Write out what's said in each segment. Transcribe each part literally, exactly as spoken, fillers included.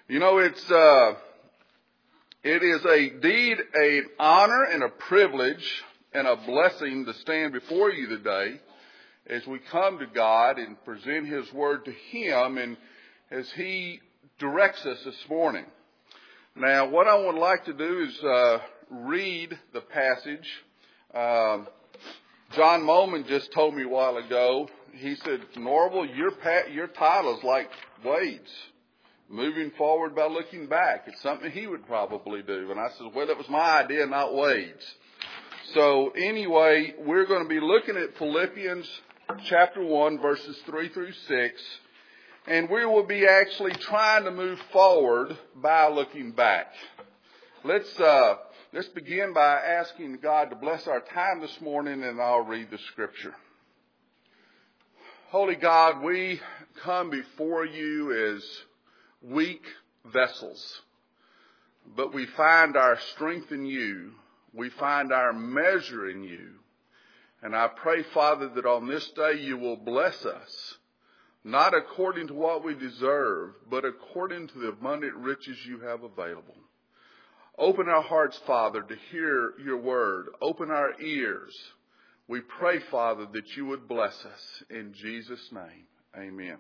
You know, it's uh, it is a deed, an honor, and a privilege, and a blessing to stand before you today as we come to God and present His Word to Him, and as He directs us this morning. Now, what I would like to do is uh, read the passage. Um, John Moman just told me a while ago. He said, "Norval, your pa- your title is like Wade's. Moving forward by looking back." It's something he would probably do. And I said, well, it was my idea, not Wade's. So anyway, we're going to be looking at Philippians chapter one, verses three through six. And we will be actually trying to move forward by looking back. Let's, uh, let's begin by asking God to bless our time this morning, and I'll read the scripture. Holy God, we come before you as weak vessels, but we find our strength in you. We find our measure in you. And I pray, Father, that on this day you will bless us, not according to what we deserve, but according to the abundant riches you have available. Open our hearts, Father, to hear your word. Open our ears. We pray, Father, that you would bless us. In Jesus' name, amen.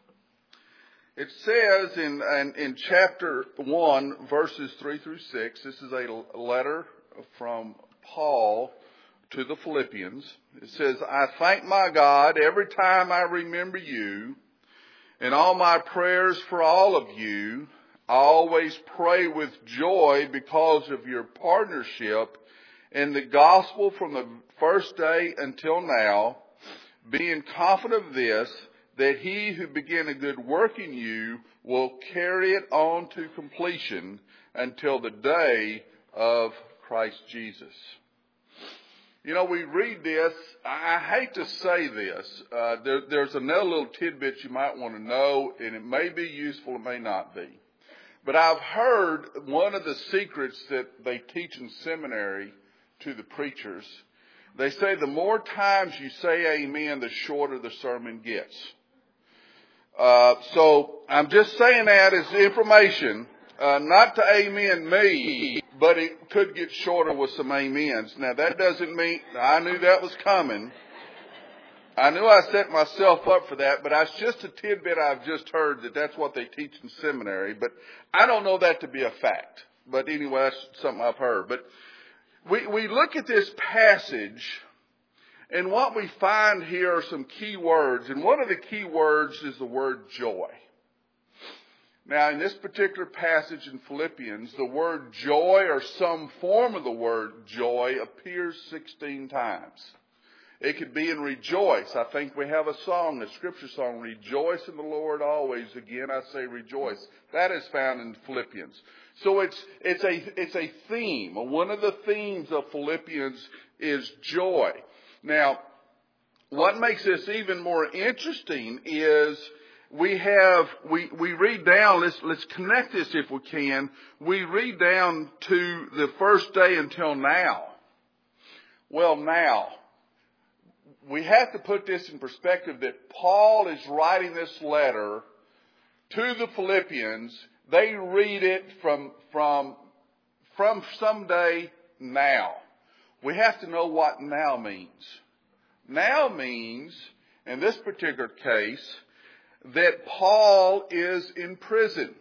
It says in, in, in chapter one, verses three through six, this is a letter from Paul to the Philippians. It says, "I thank my God every time I remember you. In all my prayers for all of you, I always pray with joy because of your partnership in the gospel from the first day until now, being confident of this, that he who began a good work in you will carry it on to completion until the day of Christ Jesus." You know, we read this. I hate to say this. Uh, there, there's another little tidbit you might want to know, and it may be useful, it may not be. But I've heard one of the secrets that they teach in seminary to the preachers. They say the more times you say amen, the shorter the sermon gets. Uh, so I'm just saying that as information, uh, not to amen me, but it could get shorter with some amens. Now that doesn't mean, I knew that was coming. I knew I set myself up for that, but that's just a tidbit I've just heard that that's what they teach in seminary. But I don't know that to be a fact. But anyway, that's something I've heard. But we, we look at this passage, and what we find here are some key words. And one of the key words is the word joy. Now, in this particular passage in Philippians, the word joy or some form of the word joy appears sixteen times. It could be in rejoice. I think we have a song, a scripture song, "Rejoice in the Lord always." Again, I say rejoice. That is found in Philippians. So it's, it's a, it's a theme. One of the themes of Philippians is joy. Now, what makes this even more interesting is we have, we, we read down, let's, let's connect this if we can. We read down to the first day until now. Well, now, we have to put this in perspective that Paul is writing this letter to the Philippians. They read it from, from, from someday now. We have to know what now means. Now means, in this particular case, that Paul is in prison.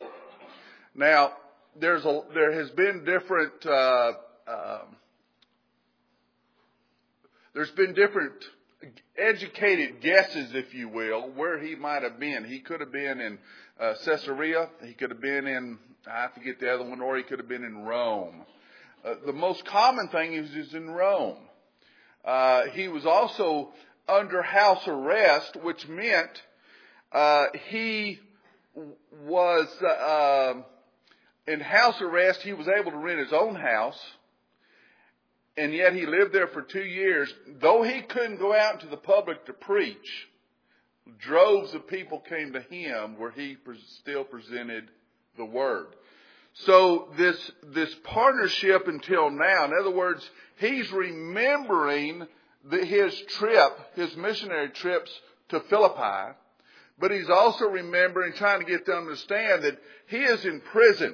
Now, there's a, there has been different, uh, uh, there's been different educated guesses, if you will, where he might have been. He could have been in uh, Caesarea. He could have been in, I forget the other one, or he could have been in Rome. Uh, the most common thing is he's in Rome. Uh, he was also under house arrest, which meant uh, he was uh, in house arrest. He was able to rent his own house, and yet he lived there for two years. Though he couldn't go out into the public to preach, droves of people came to him where he still presented the word. So this this partnership until now, in other words, he's remembering the, his trip, his missionary trips to Philippi, But he's also remembering, trying to get them to understand that he is in prison.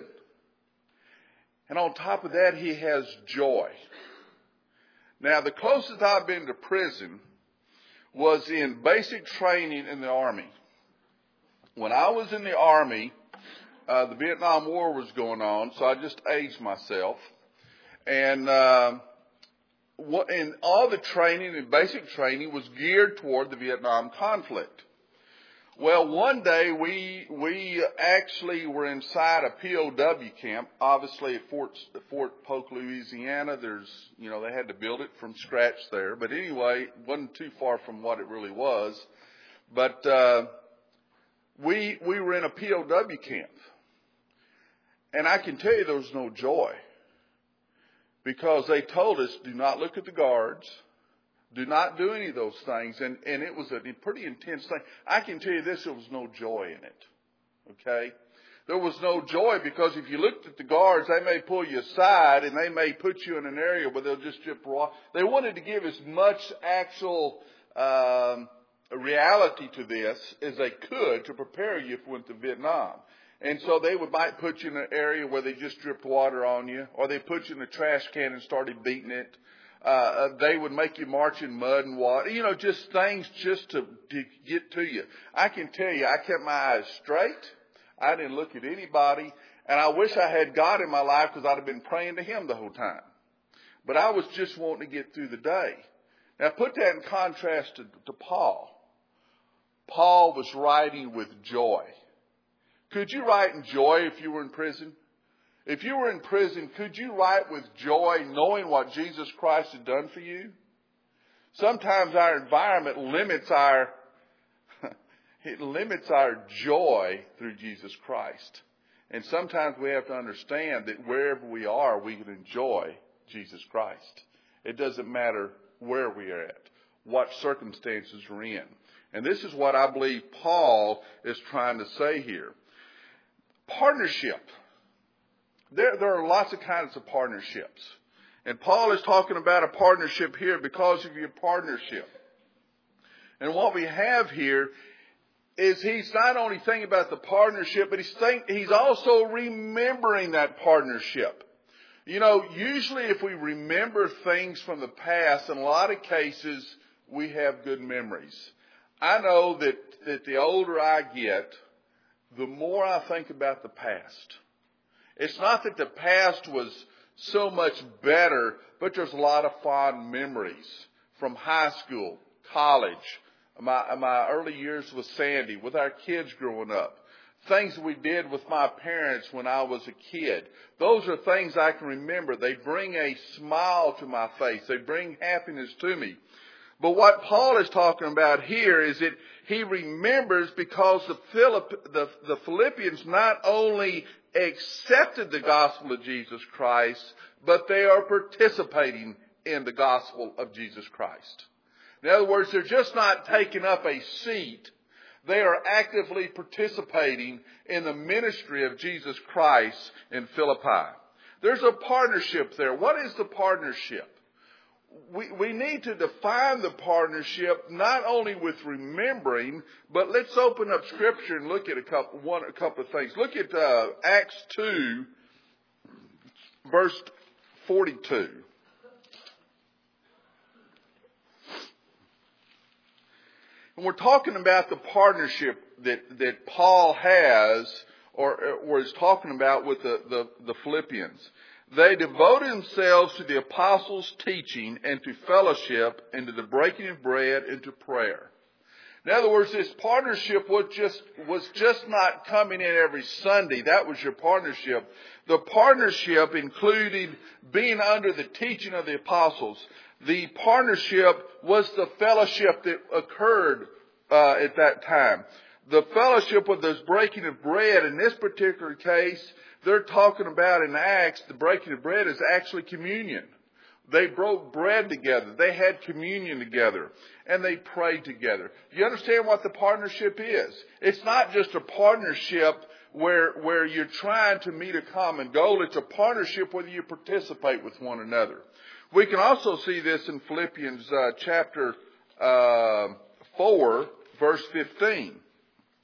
And on top of that, he has joy. Now, the closest I've been to prison was in basic training in the Army. When I was in the Army, uh, the Vietnam War was going on, so I just aged myself. And uh, what, and all the training and basic training was geared toward the Vietnam conflict. Well, one day we we actually were inside a P O W camp, obviously at Fort Fort Polk, Louisiana. There's, you know, they had to build it from scratch there. But anyway, it wasn't too far from what it really was. But uh, we we were in a P O W camp, and I can tell you there was no joy, because they told us, do not look at the guards. Do not do any of those things. And, and it was a pretty intense thing. I can tell you this, there was no joy in it. Okay? There was no joy, because if you looked at the guards, they may pull you aside and they may put you in an area where they'll just drip raw. They wanted to give as much actual um, reality to this as they could to prepare you if you went to Vietnam. And so they would might put you in an area where they just dripped water on you, or they put you in a trash can and started beating it. Uh, they would make you march in mud and water, you know, just things just to, to get to you. I can tell you, I kept my eyes straight. I didn't look at anybody. And I wish I had God in my life, because I'd have been praying to him the whole time. But I was just wanting to get through the day. Now, put that in contrast to, to Paul. Paul was writing with joy. Could you write in joy if you were in prison? If you were in prison, could you write with joy knowing what Jesus Christ had done for you? Sometimes our environment limits our, it limits our joy through Jesus Christ. And sometimes we have to understand that wherever we are, we can enjoy Jesus Christ. It doesn't matter where we are at, what circumstances we're in. And this is what I believe Paul is trying to say here. Partnership. There, there are lots of kinds of partnerships. And Paul is talking about a partnership here because of your partnership. And what we have here is he's not only thinking about the partnership, but he's, think, he's also remembering that partnership. You know, usually if we remember things from the past, in a lot of cases, we have good memories. I know that, that the older I get, the more I think about the past. It's not that the past was so much better, but there's a lot of fond memories from high school, college, my, my early years with Sandy, with our kids growing up, things we did with my parents when I was a kid. Those are things I can remember. They bring a smile to my face. They bring happiness to me. But what Paul is talking about here is that he remembers because the, Philipp, the, the Philippians not only accepted the gospel of Jesus Christ, but they are participating in the gospel of Jesus Christ. In other words, they're just not taking up a seat. They are actively participating in the ministry of Jesus Christ in Philippi. There's a partnership there. What is the partnership? We, we need to define the partnership not only with remembering, but let's open up Scripture and look at a couple, one, a couple of things. Look at uh, Acts two, verse forty-two. And we're talking about the partnership that, that Paul has, or, or is talking about with the, the, the Philippians. They devoted themselves to the apostles' teaching and to fellowship and to the breaking of bread and to prayer. In other words, this partnership was just, was just not coming in every Sunday. That was your partnership. The partnership included being under the teaching of the apostles. The partnership was the fellowship that occurred uh, at that time. The fellowship with this breaking of bread, in this particular case, they're talking about in Acts, the breaking of bread is actually communion. They broke bread together. They had communion together. And they prayed together. You understand what the partnership is? It's not just a partnership where, where you're trying to meet a common goal. It's a partnership where you participate with one another. We can also see this in Philippians uh, chapter uh, four, verse fifteen.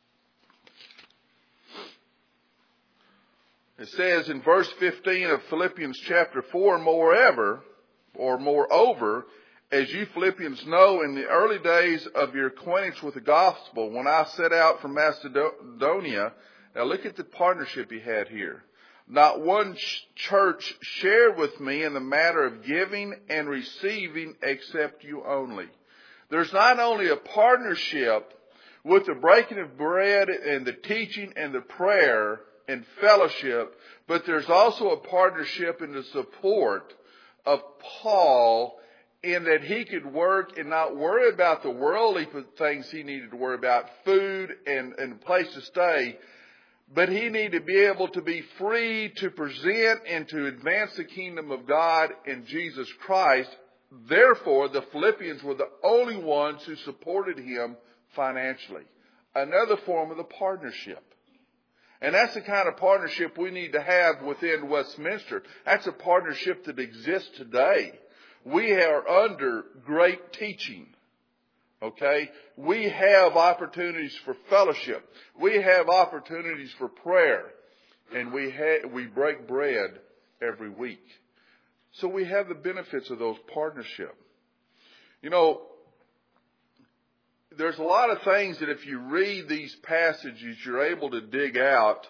It says in verse fifteen of Philippians chapter four, moreover, or moreover, as you Philippians know, in the early days of your acquaintance with the gospel, when I set out from Macedonia, now look at the partnership he had here. Not one ch- church shared with me in the matter of giving and receiving except you only. There's not only a partnership with the breaking of bread and the teaching and the prayer and fellowship, but there's also a partnership in the support of Paul in that he could work and not worry about the worldly things he needed to worry about, food and, and a place to stay, but he needed to be able to be free to present and to advance the kingdom of God in Jesus Christ. Therefore, the Philippians were the only ones who supported him financially. Another form of the partnership. And that's the kind of partnership we need to have within Westminster. That's a partnership that exists today. We are under great teaching. Okay? We have opportunities for fellowship. We have opportunities for prayer. And we ha- we break bread every week. So we have the benefits of those partnerships. You know, there's a lot of things that if you read these passages, you're able to dig out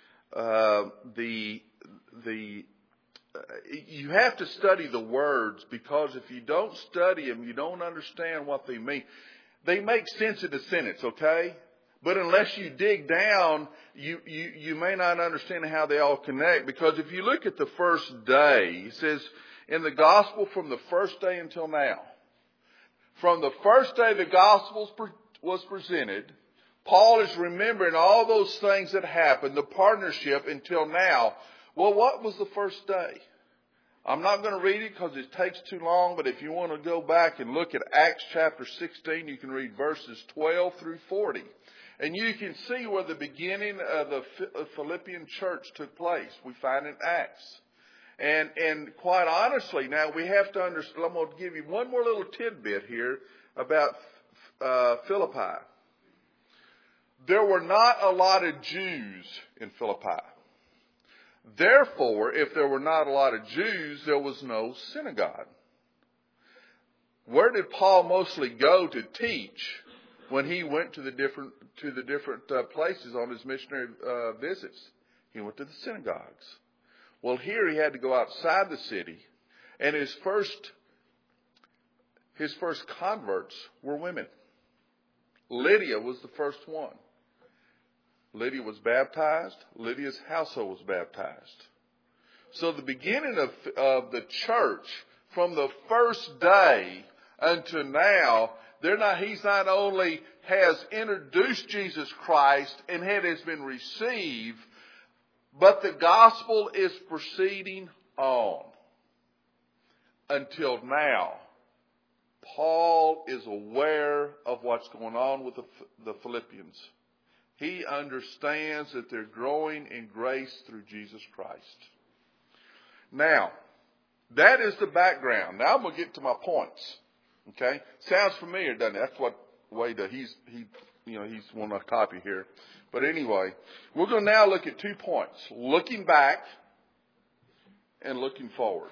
uh, the the. Uh, you have to study the words, because if you don't study them, you don't understand what they mean. They make sense in a sentence, okay? But unless you dig down, you, you, you may not understand how they all connect. Because if you look at the first day, it says in the gospel from the first day until now. From the first day the gospel was presented, Paul is remembering all those things that happened, the partnership until now. Well, what was the first day? I'm not going to read it because it takes too long, but if you want to go back and look at Acts chapter sixteen, you can read verses twelve through forty. And you can see where the beginning of the Philippian church took place. We find in Acts. And, and quite honestly, now we have to understand, I'm going to give you one more little tidbit here about uh, Philippi. There were not a lot of Jews in Philippi. Therefore, if there were not a lot of Jews, there was no synagogue. Where did Paul mostly go to teach when he went to the different to the different uh, places on his missionary uh, visits? He went to the synagogues. Well, here he had to go outside the city, and his first his first converts were women. Lydia was the first one. Lydia was baptized. Lydia's household was baptized. So the beginning of, of the church, from the first day until now, they're not, he's not only has introduced Jesus Christ and it has been received, but the gospel is proceeding on until now. Paul is aware of what's going on with the, the Philippians. He understands that they're growing in grace through Jesus Christ. Now, that is the background. Now I'm going to get to my points. Okay? Sounds familiar, doesn't it? That's what way that he's he you know he's one I copy here. But anyway, we're going to now look at two points: looking back and looking forward.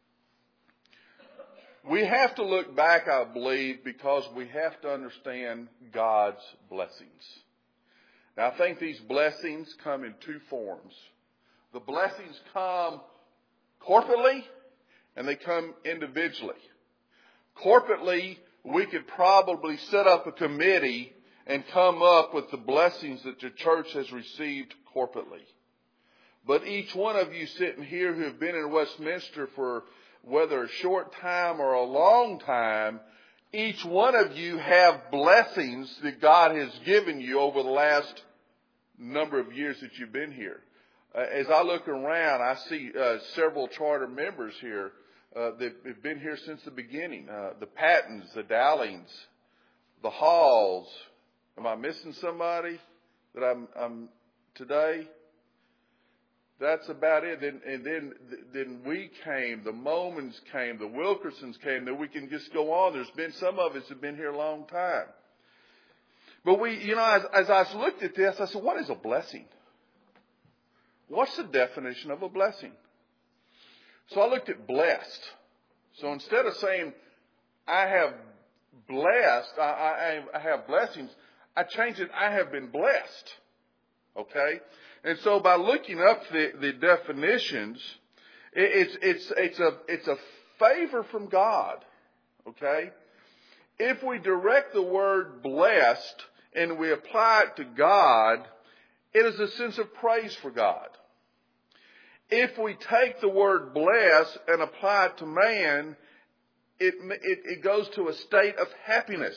We have to look back, I believe, because we have to understand God's blessings. Now, I think these blessings come in two forms. The blessings come corporately and they come individually. Corporately, we could probably set up a committee and come up with the blessings that the church has received corporately. But each one of you sitting here who have been in Westminster for whether a short time or a long time, each one of you have blessings that God has given you over the last number of years that you've been here. Uh, as I look around, I see uh, several charter members here uh, that have been here since the beginning. Uh, the Pattons, the Dowlings, the Halls. Am I missing somebody that I'm, I'm today? That's about it. And, and then, then we came, the Momans came, the Wilkersons came. That we can just go on. There's been some of us have been here a long time. But we, you know, as, as I looked at this, I said, what is a blessing? what's the definition of a blessing? So I looked at blessed. So instead of saying, I have blessed, I, I, I have blessings, I changed it, I have been blessed. Okay? And so by looking up the, the definitions, it, it's, it's, it's a, it's a favor from God. Okay? If we direct the word blessed and we apply it to God, it is a sense of praise for God. If we take the word bless and apply it to man, it, it, it goes to a state of happiness.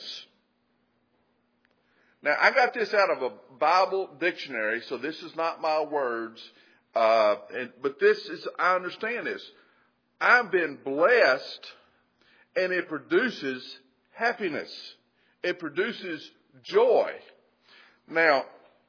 Now, I got this out of a Bible dictionary, so this is not my words, uh, and, but this is, I understand this. I've been blessed, and it produces happiness. It produces joy. Now,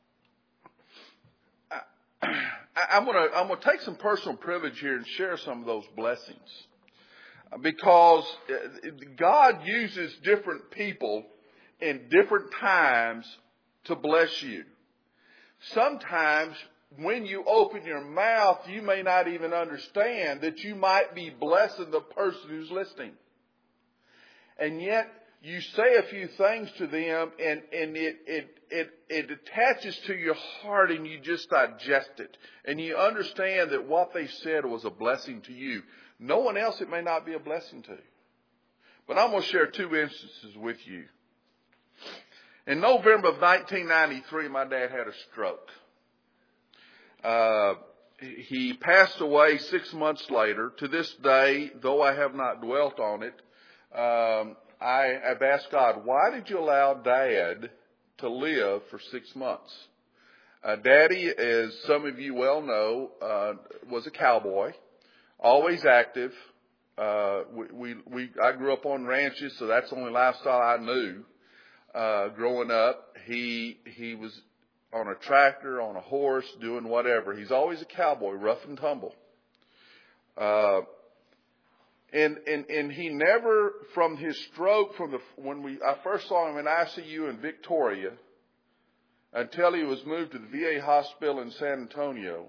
I, I'm going to I'm going to take some personal privilege here and share some of those blessings, because God uses different people in different times to bless you. Sometimes when you open your mouth, you may not even understand that you might be blessing the person who's listening. And yet you say a few things to them, and, and it, it, it, it attaches to your heart, and you just digest it. And you understand that what they said was a blessing to you. No one else it may not be a blessing to. But I'm going to share two instances with you. In November of nineteen ninety-three, my dad had a stroke. Uh, he passed away six months later. To this day, though I have not dwelt on it, um, I have asked God, why did you allow Dad to live for six months? Uh, Daddy, as some of you well know, uh, was a cowboy, always active. Uh, we, we, we, I grew up on ranches, so that's the only lifestyle I knew. Uh, growing up, he, he was on a tractor, on a horse, doing whatever. He's always a cowboy, rough and tumble. Uh, and, and, and he never, from his stroke, from the, when we, I first saw him in I C U in Victoria, until he was moved to the V A hospital in San Antonio,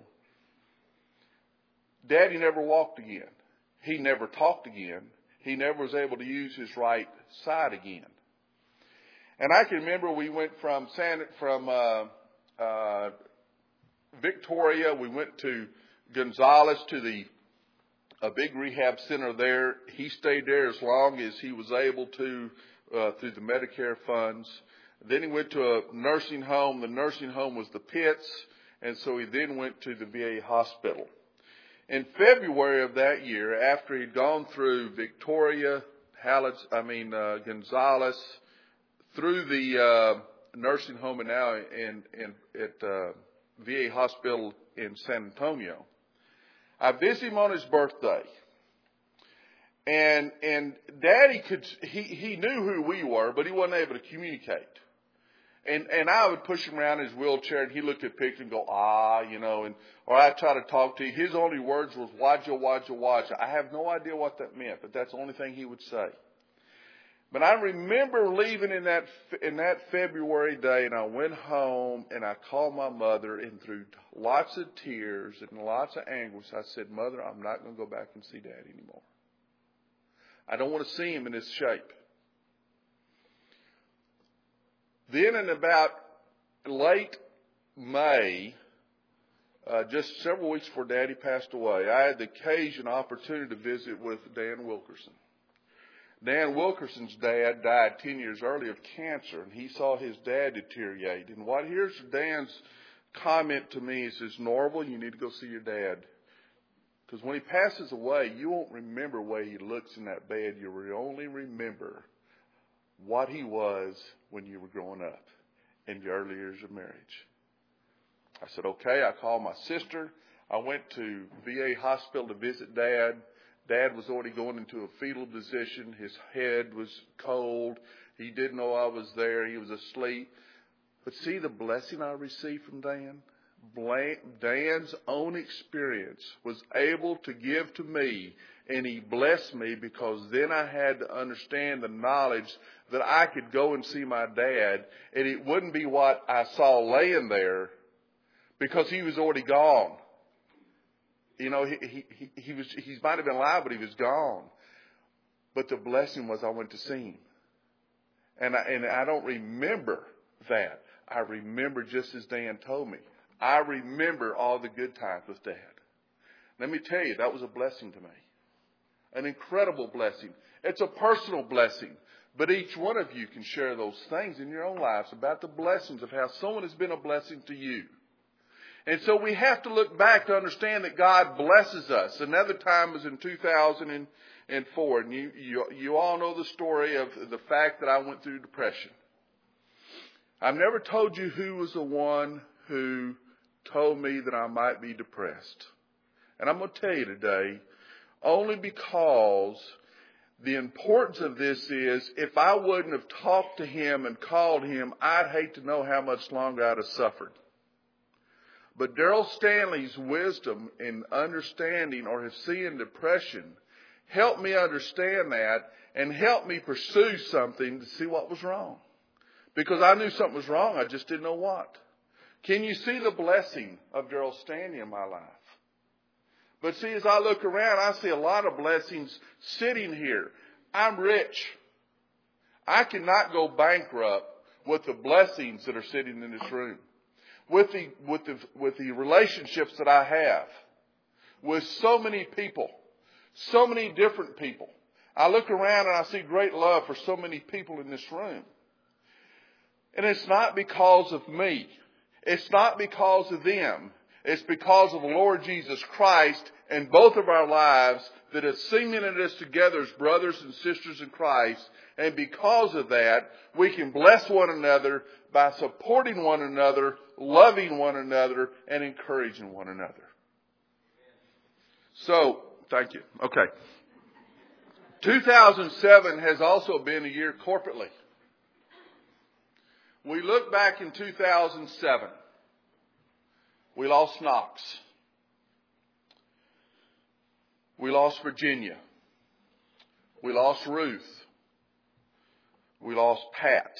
Daddy never walked again. He never talked again. He never was able to use his right side again. And I can remember we went from San, from uh, uh, Victoria, we went to Gonzales, to the a big rehab center there. He stayed there as long as he was able to uh, through the Medicare funds. Then he went to a nursing home. The nursing home was the Pitts, and so he then went to the V A hospital. In February of that year, after he'd gone through Victoria, Hallett's, I mean uh, Gonzales, through the uh, nursing home, and now in, in at uh, V A hospital in San Antonio, I visited him on his birthday. And and Daddy could he, he knew who we were, but he wasn't able to communicate. And and I would push him around in his wheelchair, and he'd look at pictures and go, ah, you know, and or I'd try to talk to him. His only words was, Wajah, Wajah, Wajah. I have no idea what that meant, but that's the only thing he would say. But I remember leaving in that in that February day, and I went home, and I called my mother, and through lots of tears and lots of anguish, I said, Mother, I'm not going to go back and see Dad anymore. I don't want to see him in this shape. Then in about late May, uh, just several weeks before Daddy passed away, I had the occasion, opportunity to visit with Dan Wilkerson. Dan Wilkerson's dad died ten years earlier of cancer, and he saw his dad deteriorate. And what here's Dan's comment to me is, says, Norval, you need to go see your dad. Because when he passes away, you won't remember the way he looks in that bed. You'll only remember what he was when you were growing up in your early years of marriage. I said, okay. I called my sister. I went to V A hospital to visit Dad. Dad was already going into a fetal position. His head was cold. He didn't know I was there. He was asleep. But see the blessing I received from Dan? Dan's own experience was able to give to me, and he blessed me, because then I had to understand the knowledge that I could go and see my dad, and it wouldn't be what I saw laying there, because he was already gone. You know, he, he, he, he was, he might have been alive, but he was gone. But the blessing was I went to see him. And I, and I don't remember that. I remember just as Dan told me. I remember all the good times with Dad. Let me tell you, that was a blessing to me. An incredible blessing. It's a personal blessing. But each one of you can share those things in your own lives about the blessings of how someone has been a blessing to you. And so we have to look back to understand that God blesses us. Another time was in two thousand four. And you, you, you all know the story of the fact that I went through depression. I've never told you who was the one who told me that I might be depressed. And I'm going to tell you today, only because the importance of this is, if I wouldn't have talked to him and called him, I'd hate to know how much longer I'd have suffered. But Daryl Stanley's wisdom in understanding or have seen depression helped me understand that and helped me pursue something to see what was wrong. Because I knew something was wrong, I just didn't know what. Can you see the blessing of Daryl Stanley in my life? But see, as I look around, I see a lot of blessings sitting here. I'm rich. I cannot go bankrupt with the blessings that are sitting in this room. With the, with the, with the relationships that I have. With so many people. So many different people. I look around and I see great love for so many people in this room. And it's not because of me. It's not because of them. It's because of the Lord Jesus Christ and both of our lives that has cemented us together as brothers and sisters in Christ. And because of that, we can bless one another by supporting one another, loving one another, and encouraging one another. So, thank you. Okay. two thousand seven has also been a year corporately. We look back in two thousand seven. We lost Knox. We lost Virginia. We lost Ruth. We lost Pat.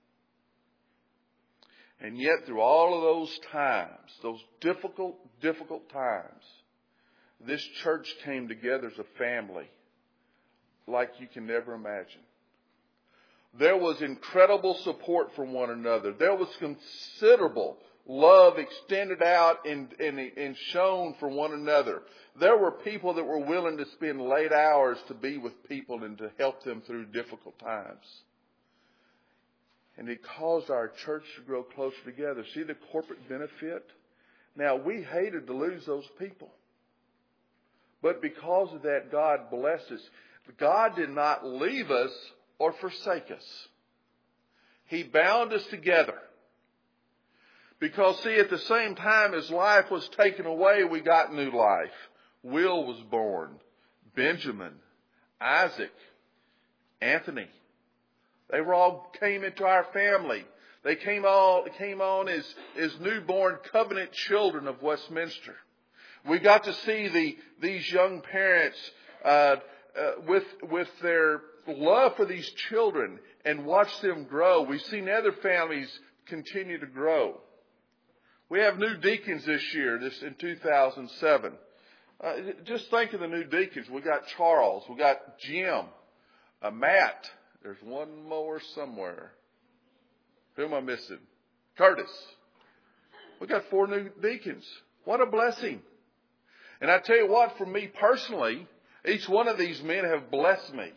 And yet through all of those times, those difficult, difficult times, this church came together as a family like you can never imagine. There was incredible support from one another. There was considerable love extended out and, and, and shown for one another. There were people that were willing to spend late hours to be with people and to help them through difficult times. And it caused our church to grow closer together. See the corporate benefit? Now, we hated to lose those people. But because of that, God blessed us. God did not leave us or forsake us. He bound us together. Because, see, at the same time as life was taken away, we got new life. Will was born. Benjamin, Isaac, Anthony. They were all came into our family. They came all came on as, as newborn covenant children of Westminster. We got to see the these young parents uh, uh, with with their love for these children and watch them grow. We've seen other families continue to grow. We have new deacons this year, this in two thousand seven. Uh, just think of the new deacons. We got Charles, we got Jim, uh, Matt. There's one more somewhere. Who am I missing? Curtis. We got four new deacons. What a blessing. And I tell you what, for me personally, each one of these men have blessed me.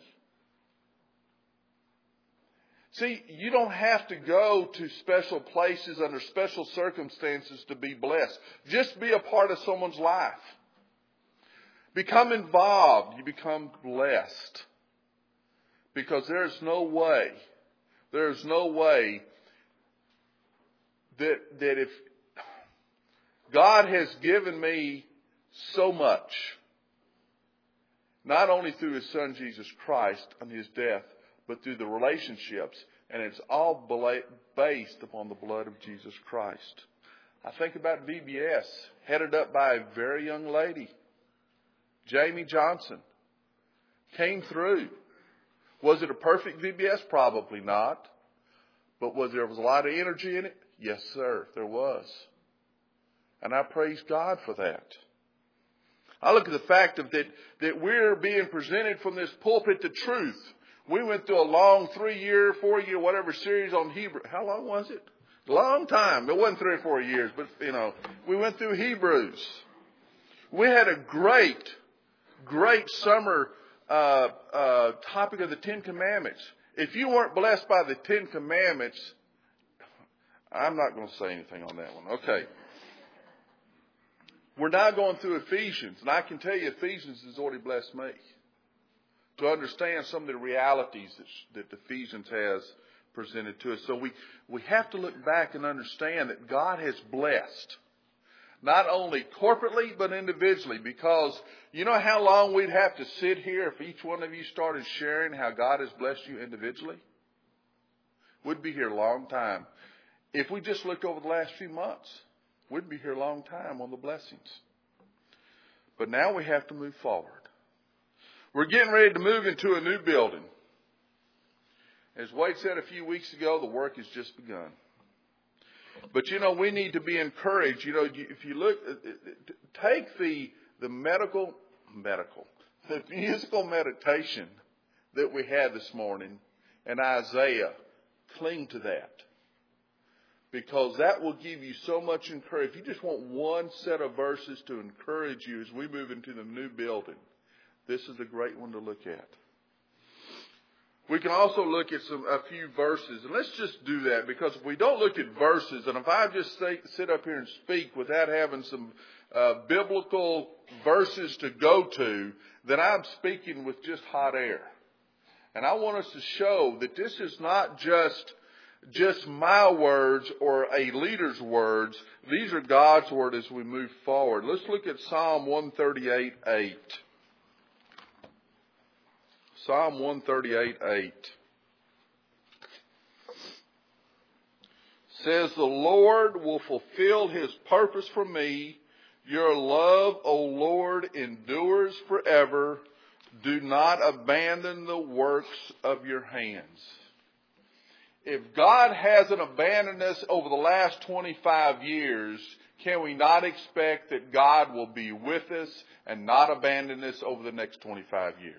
See, you don't have to go to special places under special circumstances to be blessed. Just be a part of someone's life. Become involved. You become blessed. Because there's no way, there's no way that, that if God has given me so much, not only through His Son Jesus Christ and His death, but through the relationships, and it's all based upon the blood of Jesus Christ. I think about V B S, headed up by a very young lady, Jamie Johnson, came through. Was it a perfect V B S? Probably not. But was there was a lot of energy in it? Yes, sir, there was. And I praise God for that. I look at the fact of that, that we're being presented from this pulpit the truth. We went through a long three-year, four-year, whatever series on Hebrew. How long was it? Long time. It wasn't three or four years, but, you know, we went through Hebrews. We had a great, great summer uh, uh, topic of the Ten Commandments. If you weren't blessed by the Ten Commandments, I'm not going to say anything on that one. Okay. We're now going through Ephesians, and I can tell you Ephesians has already blessed me to understand some of the realities that, that Ephesians has presented to us. So we, we have to look back and understand that God has blessed, not only corporately, but individually, because you know how long we'd have to sit here if each one of you started sharing how God has blessed you individually? We'd be here a long time. If we just looked over the last few months, we'd be here a long time on the blessings. But now we have to move forward. We're getting ready to move into a new building. As Wade said a few weeks ago, the work has just begun. But, you know, we need to be encouraged. You know, if you look, take the, the medical, medical, the musical meditation that we had this morning in Isaiah. Cling to that. Because that will give you so much encouragement. If you just want one set of verses to encourage you as we move into the new building, this is a great one to look at. We can also look at some a few verses. And let's just do that, because if we don't look at verses, and if I just say, sit up here and speak without having some uh, biblical verses to go to, then I'm speaking with just hot air. And I want us to show that this is not just, just my words or a leader's words. These are God's word as we move forward. Let's look at Psalm one thirty-eight eight. Psalm one thirty-eight eight says, "The Lord will fulfill his purpose for me. Your love, O Lord, endures forever. Do not abandon the works of your hands." If God hasn't abandoned us over the last twenty-five years, can we not expect that God will be with us and not abandon us over the next twenty-five years?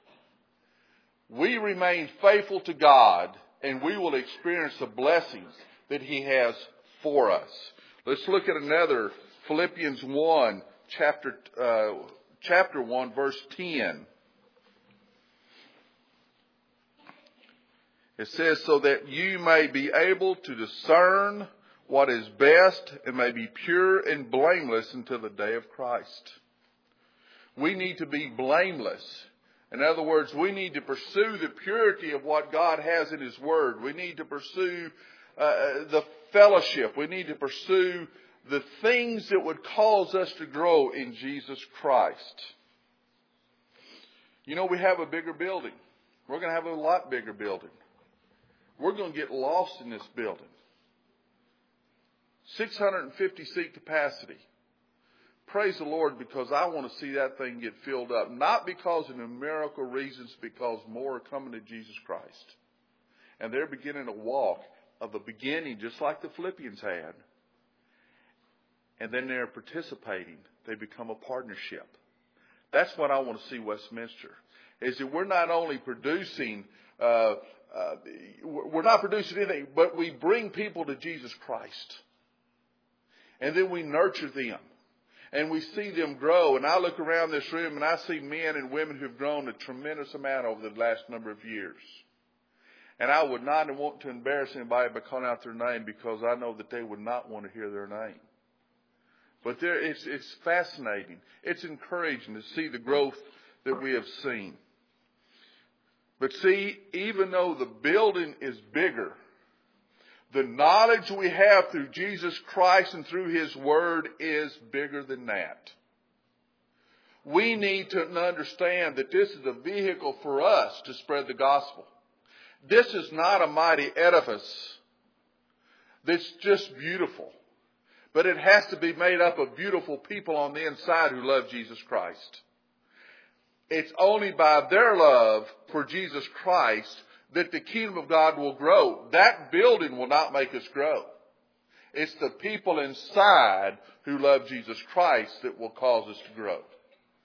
We remain faithful to God, and we will experience the blessings that he has for us. Let's look at another, Philippians one, chapter, uh, chapter one, verse ten. It says, "So that you may be able to discern what is best and may be pure and blameless until the day of Christ." We need to be blameless. In other words, we need to pursue the purity of what God has in his word. We need to pursue uh, the fellowship. We need to pursue the things that would cause us to grow in Jesus Christ. You know, we have a bigger building. We're going to have a lot bigger building. We're going to get lost in this building. six hundred fifty seat capacity. Praise the Lord, because I want to see that thing get filled up. Not because of numerical reasons, because more are coming to Jesus Christ. And they're beginning to walk of the beginning, just like the Philippians had. And then they're participating. They become a partnership. That's what I want to see Westminster. Is that we're not only producing, uh, uh, we're not producing anything, but we bring people to Jesus Christ. And then we nurture them. And we see them grow. And I look around this room and I see men and women who've grown a tremendous amount over the last number of years. And I would not want to embarrass anybody by calling out their name, because I know that they would not want to hear their name. But there, it's, it's fascinating. It's encouraging to see the growth that we have seen. But see, even though the building is bigger, the knowledge we have through Jesus Christ and through his word is bigger than that. We need to understand that this is a vehicle for us to spread the gospel. This is not a mighty edifice that's just beautiful. But it has to be made up of beautiful people on the inside who love Jesus Christ. It's only by their love for Jesus Christ that the kingdom of God will grow. That building will not make us grow. It's the people inside who love Jesus Christ that will cause us to grow.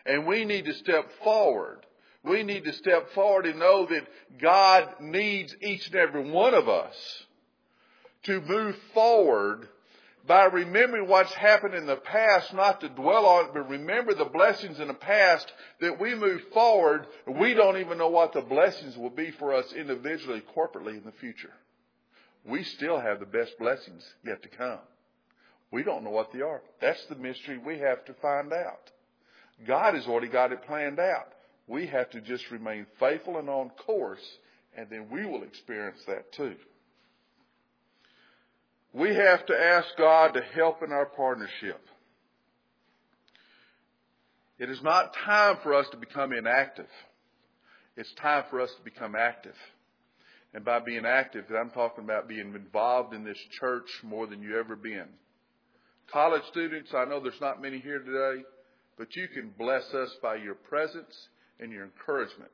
And we need to step forward. We need to step forward and know that God needs each and every one of us to move forward by remembering what's happened in the past, not to dwell on it, but remember the blessings in the past, that we move forward. We don't even know what the blessings will be for us individually, corporately in the future. We still have the best blessings yet to come. We don't know what they are. That's the mystery we have to find out. God has already got it planned out. We have to just remain faithful and on course, and then we will experience that too. We have to ask God to help in our partnership. It is not time for us to become inactive. It's time for us to become active. And by being active, I'm talking about being involved in this church more than you ever been. College students, I know there's not many here today, but you can bless us by your presence and your encouragement.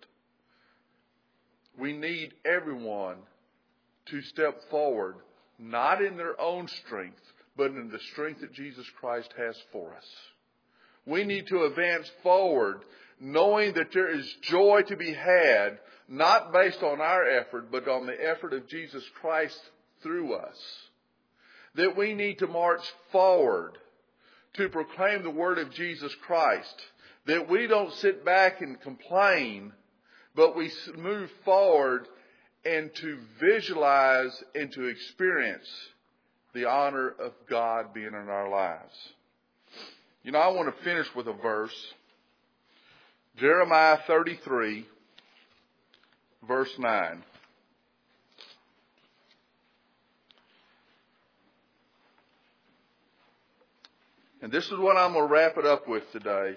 We need everyone to step forward, not in their own strength, but in the strength that Jesus Christ has for us. We need to advance forward, knowing that there is joy to be had, not based on our effort, but on the effort of Jesus Christ through us. That we need to march forward to proclaim the word of Jesus Christ. That we don't sit back and complain, but we move forward and to visualize and to experience the honor of God being in our lives. You know, I want to finish with a verse. Jeremiah thirty-three, verse nine. And this is what I'm going to wrap it up with today.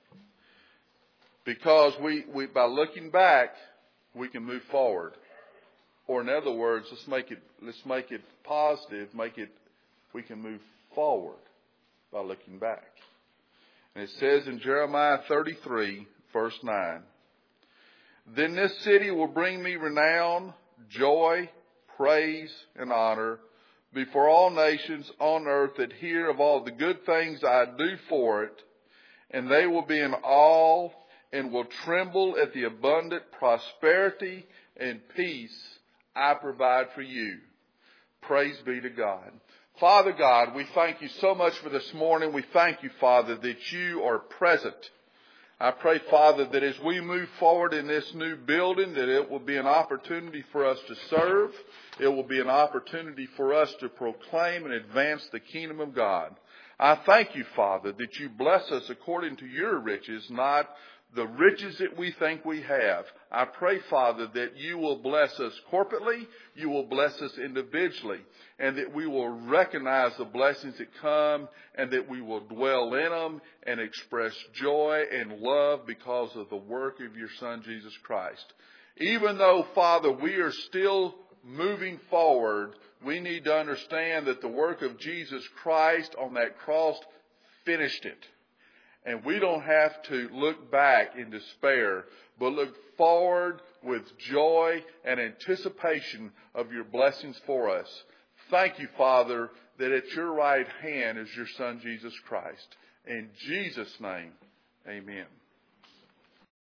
Because we, we by looking back, we can move forward. Or in other words, let's make it let's make it positive, make it we can move forward by looking back. And it says in Jeremiah thirty-three, verse nine, "Then this city will bring me renown, joy, praise, and honor before all nations on earth that hear of all the good things I do for it, and they will be in awe and will tremble at the abundant prosperity and peace I provide for you." Praise be to God. Father God, we thank you so much for this morning. We thank you, Father, that you are present. I pray, Father, that as we move forward in this new building, that it will be an opportunity for us to serve. It will be an opportunity for us to proclaim and advance the kingdom of God. I thank you, Father, that you bless us according to your riches, not the riches that we think we have. I pray, Father, that you will bless us corporately, you will bless us individually, and that we will recognize the blessings that come, and that we will dwell in them and express joy and love because of the work of your Son, Jesus Christ. Even though, Father, we are still moving forward, we need to understand that the work of Jesus Christ on that cross finished it. And we don't have to look back in despair, but look forward with joy and anticipation of your blessings for us. Thank you, Father, that at your right hand is your Son, Jesus Christ. In Jesus' name, amen.